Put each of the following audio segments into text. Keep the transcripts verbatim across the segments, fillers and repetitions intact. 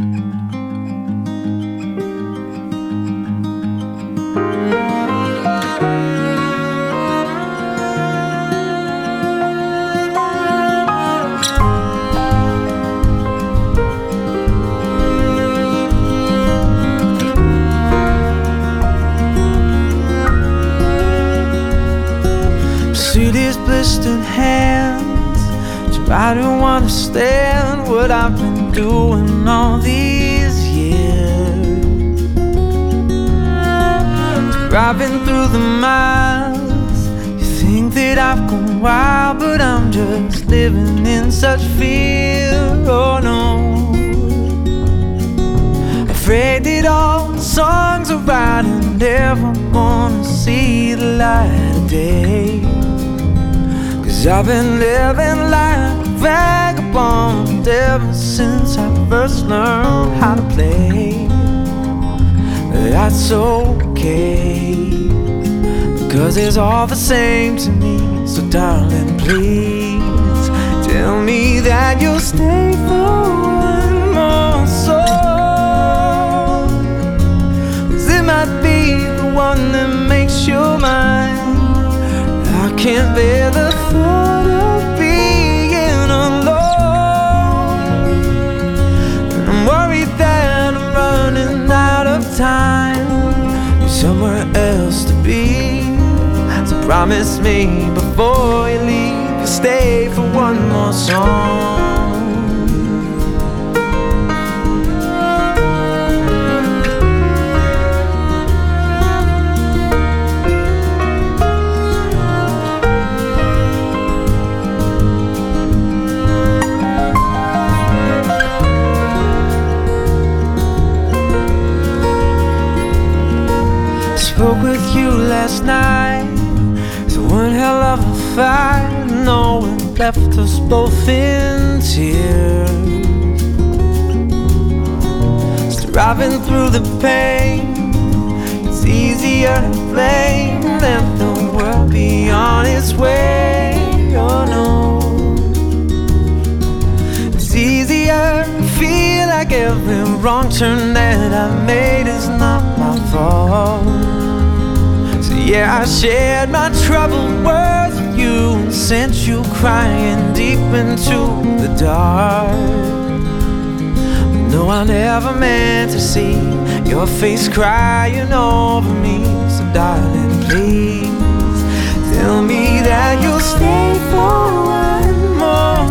See these blistered hands, try to understand what I've been doing all these years. Driving through the miles, you think that I've gone wild, but I'm just living in such fear. Oh no, afraid that all the songs I write are never gonna see the light of day. Cause I've been living like a vagabond ever since I first learned how to play. That's okay, because it's all the same to me. So darling, please tell me that you'll stay for one more song. Cause it might be the one that makes you mine. I can't bear the thought of being alone, and I'm worried that I'm running out of time. There's somewhere else to be, so promise me before you leave you'll stay for one more song. Spoke with you last night, it's one hell of a fight. No, it left us both in tears. Striving through the pain, it's easier to blame than the world be on its way. Oh no, it's easier to feel like every wrong turn that I made is not my fault. Yeah, I shared my troubled words with you and sent you crying deep into the dark. No, I never meant to see your face crying over me. So darling, please tell me that you'll stay for one more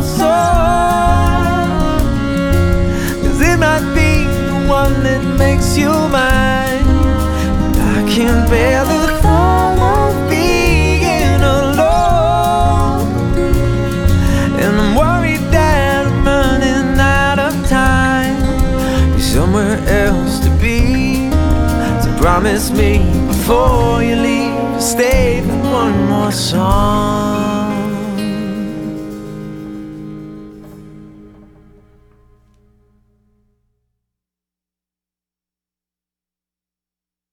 song. Cause it might be the one that makes you mine. And I can't bear the thought of being alone, and I'm worried that I'm running out of time. There's somewhere else to be, so promise me before you leave, stay for one more song.